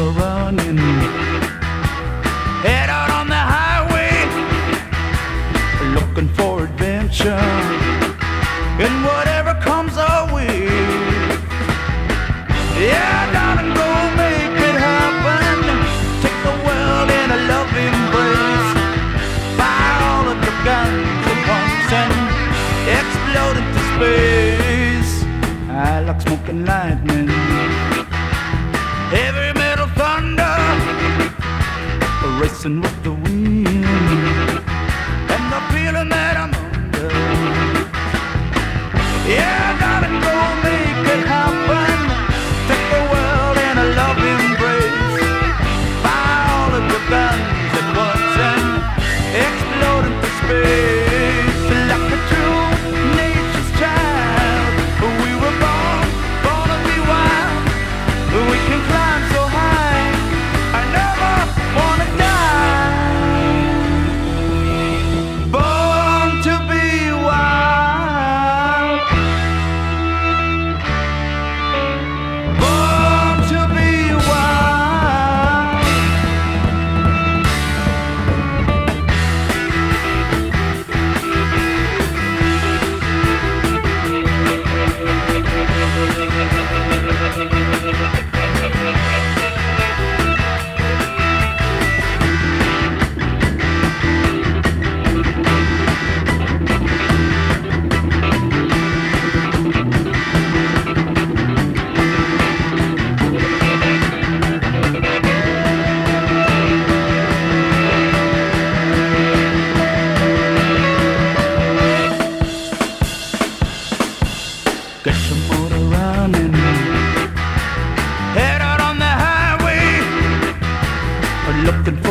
motor running, head out on the highway, looking for adventure and whatever comes our way. Yeah, darling, go make it happen. Take the world in a love embrace. Fire all of your guns at once and explode into space. I like smoking lightning, heavy metal thunder, racing with the wind, and the feeling that I'm under. Yeah, darling, go make it happen. Take the world in a love embrace. Fire all of your guns at once and explode into space. Like a true nature's child, we were born to be wild. We can climb so high, I never wanna die. Born to be wild. Born to be wild. Get your motor running, head out on the highway, looking for